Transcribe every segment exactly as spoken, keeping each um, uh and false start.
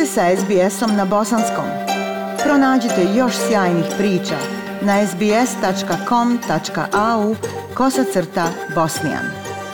ste sa es be esom na bosanskom. Pronađite još sjajnih priča na es be es tačka com tačka a u kosacrta bosnijan.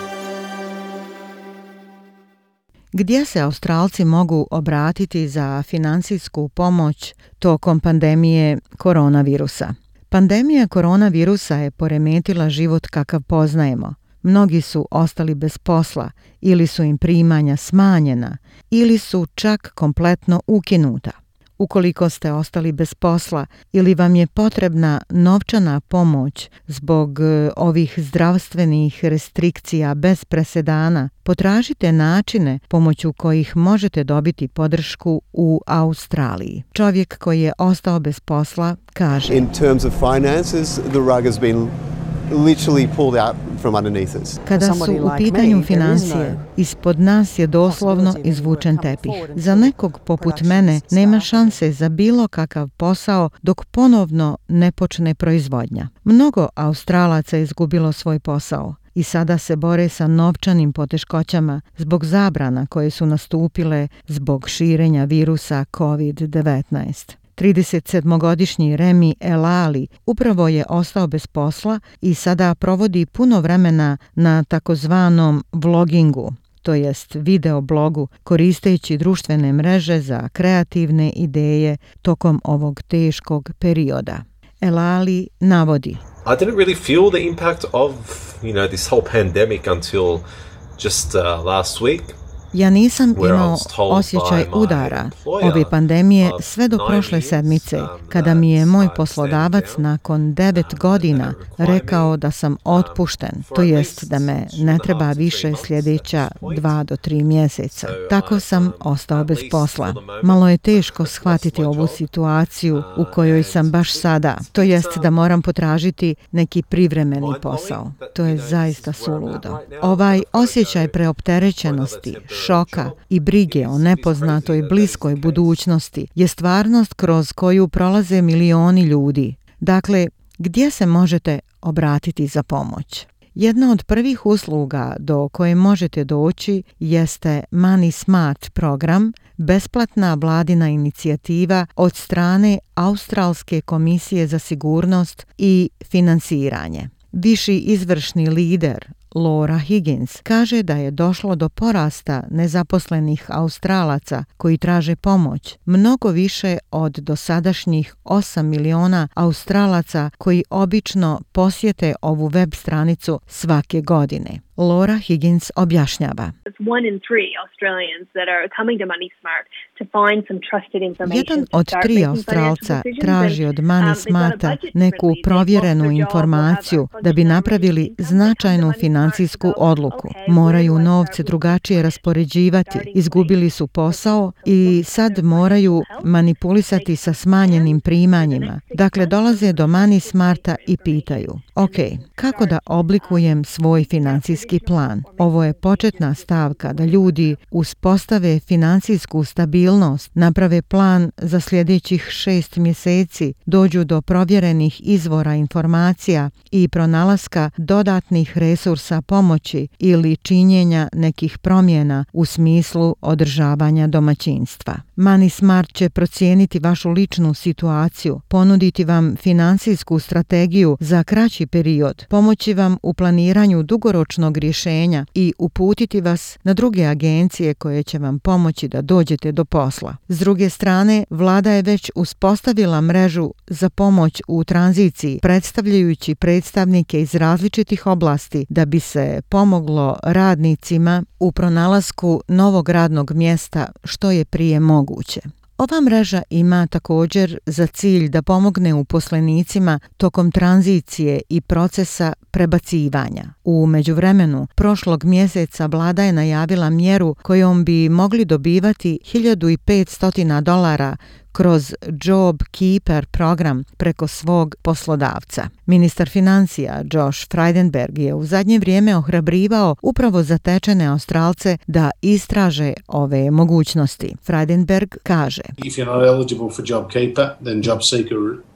Gdje se Australci mogu obratiti za financijsku pomoć tokom pandemije koronavirusa? Pandemija koronavirusa je poremetila život kakav poznajemo. Mnogi su ostali bez posla ili su im primanja smanjena ili su čak kompletno ukinuta. Ukoliko ste ostali bez posla ili vam je potrebna novčana pomoć zbog ovih zdravstvenih restrikcija bez presedana, potražite načine pomoću kojih možete dobiti podršku u Australiji. Čovjek koji je ostao bez posla kaže: In terms of finances, the rug has been literally pulled out from underneath us. Kada su u pitanju financije, ispod nas je doslovno izvučen tepih. Za nekog poput mene nema šanse za bilo kakav posao dok ponovno ne počne proizvodnja. Mnogo Australaca je izgubilo svoj posao i sada se bore sa novčanim poteškoćama zbog zabrana koje su nastupile zbog širenja virusa kovid devetnaest. tridesetsedmogodišnji Remi Elali upravo je ostao bez posla i sada provodi puno vremena na takozvanom vlogingu, to jest video blogu, koristeći društvene mreže za kreativne ideje tokom ovog teškog perioda. Elali navodi: I didn't really feel the impact of, you know, this whole pandemic until just uh, last week. Ja nisam imao osjećaj udara ove pandemije sve do prošle sedmice, kada mi je moj poslodavac nakon devet godina rekao da sam otpušten, to jest da me ne treba više sljedeća dva do tri mjeseca. Tako sam ostao bez posla. Malo je teško shvatiti ovu situaciju u kojoj sam baš sada, to jest da moram potražiti neki privremeni posao. To je zaista suludo. Ovaj osjećaj preopterećenosti, šoka i brige o nepoznatoj bliskoj budućnosti je stvarnost kroz koju prolaze milioni ljudi. Dakle, gdje se možete obratiti za pomoć? Jedna od prvih usluga do koje možete doći jeste Money Smart program, besplatna vladina inicijativa od strane Australske komisije za sigurnost i finansiranje. Viši izvršni lider Laura Higgins kaže da je došlo do porasta nezaposlenih Australaca koji traže pomoć, mnogo više od dosadašnjih osam miliona Australaca koji obično posjete ovu web stranicu svake godine. Laura Higgins objašnjava: Jedan od tri Australca traži od Money Smarta neku provjerenu informaciju da bi napravili značajnu financijsku odluku. Moraju novce drugačije raspoređivati, izgubili su posao i sad moraju manipulisati sa smanjenim primanjima. Dakle, dolaze do Money Smarta i pitaju: ok, kako da oblikujem svoj financijski plan? Ovo je početna stavka da ljudi uspostave financijsku stabilnost, naprave plan za sljedećih šest mjeseci, dođu do provjerenih izvora informacija i pronalaska dodatnih resursa pomoći ili činjenja nekih promjena u smislu održavanja domaćinstva. Money Smart će procijeniti vašu ličnu situaciju, ponuditi vam financijsku strategiju za kraći period, pomoći vam u planiranju dugoročnog rješenja i uputiti vas na druge agencije koje će vam pomoći da dođete do posla. S druge strane, vlada je već uspostavila mrežu za pomoć u tranziciji, predstavljajući predstavnike iz različitih oblasti da bi se pomoglo radnicima u pronalasku novog radnog mjesta što je prije moguće. Ova mreža ima također za cilj da pomogne uposlenicima tokom tranzicije i procesa prebacivanja. U međuvremenu, prošlog mjeseca vlada je najavila mjeru kojom bi mogli dobivati hiljadu petsto dolara kroz Job Keeper program preko svog poslodavca. Ministar financija Josh Frydenberg je u zadnje vrijeme ohrabrivao upravo zatečene Australce da istraže ove mogućnosti. Frydenberg kaže: If you're not eligible for Job Keeper, then Job Seeker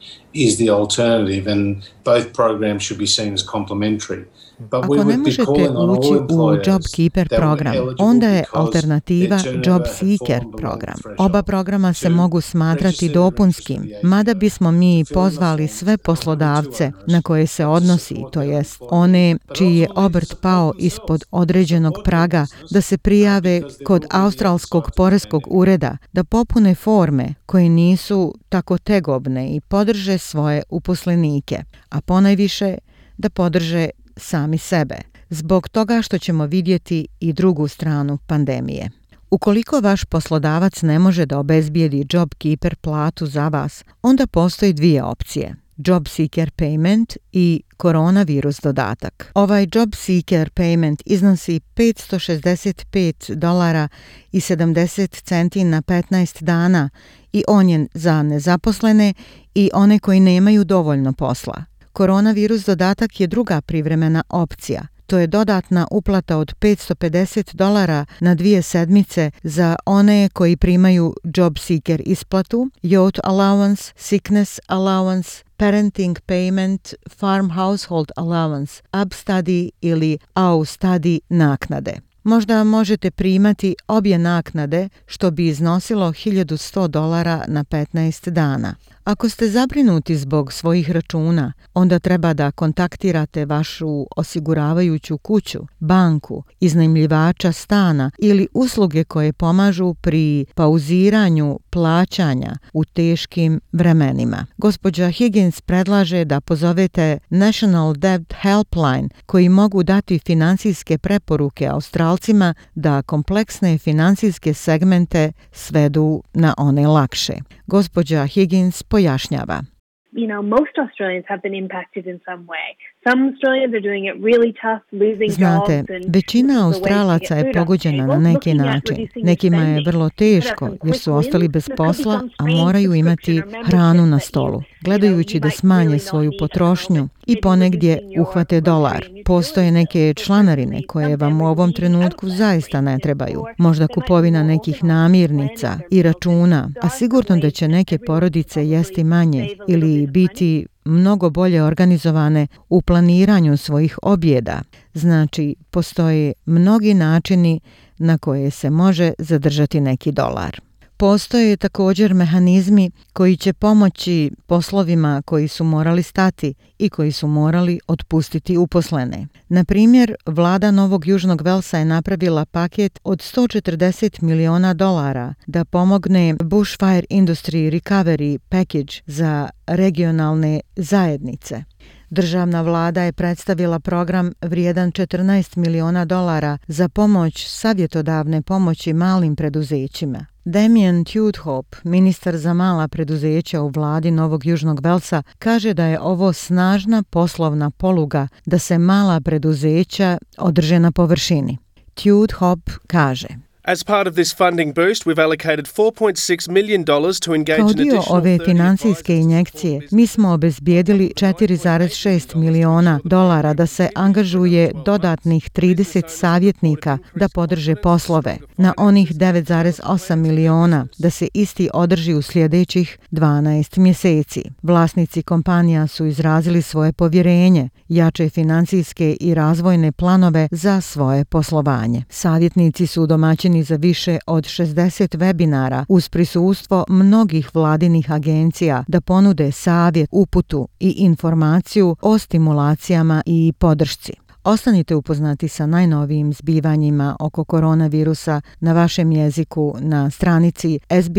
is the alternative, and both programs should be seen as complementary. Ako ne možete ući u JobKeeper program, onda je alternativa JobSeeker program. Oba programa se mogu smatrati dopunskim, mada bismo mi pozvali sve poslodavce na koje se odnosi, to jest one čiji je obrt pao ispod određenog praga, da se prijave kod Australskog poreskog ureda, da popune forme koje nisu tako tegobne i podrže svoje uposlenike, a ponajviše da podrže sami sebe, zbog toga što ćemo vidjeti i drugu stranu pandemije. Ukoliko vaš poslodavac ne može da obezbijedi JobKeeper platu za vas, onda postoji dvije opcije: JobSeeker Payment i koronavirus dodatak. Ovaj JobSeeker Payment iznosi petsto šezdeset pet dolara i sedamdeset centi na petnaest dana i on je za nezaposlene i one koji nemaju dovoljno posla. Koronavirus dodatak je druga privremena opcija. To je dodatna uplata od petsto pedeset dolara na dvije sedmice za one koji primaju JobSeeker isplatu, Youth Allowance, Sickness Allowance, Parenting Payment, Farm Household Allowance, Abstudy ili Austudy naknade. Možda možete primati obje naknade, što bi iznosilo hiljadu sto dolara na petnaest dana. Ako ste zabrinuti zbog svojih računa, onda treba da kontaktirate vašu osiguravajuću kuću, banku, iznajmljivača stana ili usluge koje pomažu pri pauziranju plaćanja u teškim vremenima. Gospođa Higgins predlaže da pozovete National Debt Helpline, koji mogu dati finansijske preporuke Australcima da kompleksne finansijske segmente svedu na one lakše. Gospođa Higgins pojašnjava. You know, most Australians have been impacted in some way. Some Australians are doing it really tough, losing Znate, jobs and većina Australaca je pogođena na neki način. Nekima je vrlo teško jer su ostali bez posla, a moraju imati hranu na stolu. Gledajući da smanje svoju potrošnju i ponegdje uhvate dolar. Postoje neke članarine koje vam u ovom trenutku zaista ne trebaju. Možda kupovina nekih namirnica i računa, a sigurno da će neke porodice jesti manje ili biti mnogo bolje organizovane u planiranju svojih objeda. Znači, postoje mnogi načini na koje se može zadržati neki dolar. Postoje također mehanizmi koji će pomoći poslovima koji su morali stati i koji su morali otpustiti uposlene. Na primjer, vlada Novog Južnog Velsa je napravila paket od sto četrdeset miliona dolara da pomogne Bushfire Industry Recovery Package za regionalne zajednice. Državna vlada je predstavila program vrijedan četrnaest miliona dolara za pomoć savjetodavne pomoći malim preduzećima. Damien Teuthop, ministar za mala preduzeća u vladi Novog Južnog Velsa, kaže da je ovo snažna poslovna poluga da se mala preduzeća održe na površini. Teuthop kaže: As part of this funding boost, we've allocated four point six million dollars to engage Kao an dio additional ove financijske injekcije, mi smo obezbijedili četiri zarez šest miliona dolara da se angažuje dodatnih trideset savjetnika da podrže poslove, na onih devet zarez osam miliona da se isti održi u sljedećih dvanaest mjeseci. Vlasnici kompanija su izrazili svoje povjerenje, jače financijske i razvojne planove za svoje poslovanje. Savjetnici su domaćini za više od šezdeset webinara uz prisustvo mnogih vladinih agencija da ponude savjet, uputu i informaciju o stimulacijama i podršci. Ostanite upoznati sa najnovijim zbivanjima oko koronavirusa na vašem jeziku na stranici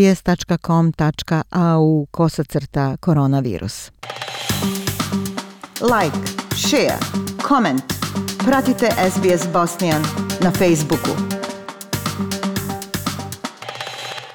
sbs.com.au kosacrta koronavirus. Like, share, comment. Pratite S B S Bosnian na Facebooku.